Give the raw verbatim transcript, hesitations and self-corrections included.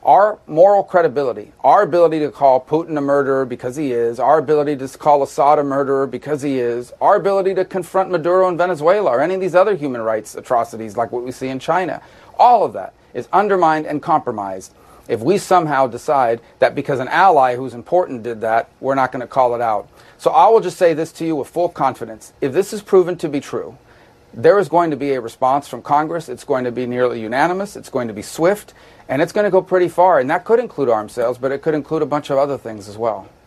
Our moral credibility, our ability to call Putin a murderer because he is, our ability to call Assad a murderer because he is, our ability to confront Maduro in Venezuela or any of these other human rights atrocities like what we see in China, all of that is undermined and compromised if we somehow decide that because an ally who's important did that, we're not going to call it out. So I will just say this to you with full confidence. If this is proven to be true, there is going to be a response from Congress. It's going to be nearly unanimous. It's going to be swift. And it's going to go pretty far. And that could include arms sales, but it could include a bunch of other things as well.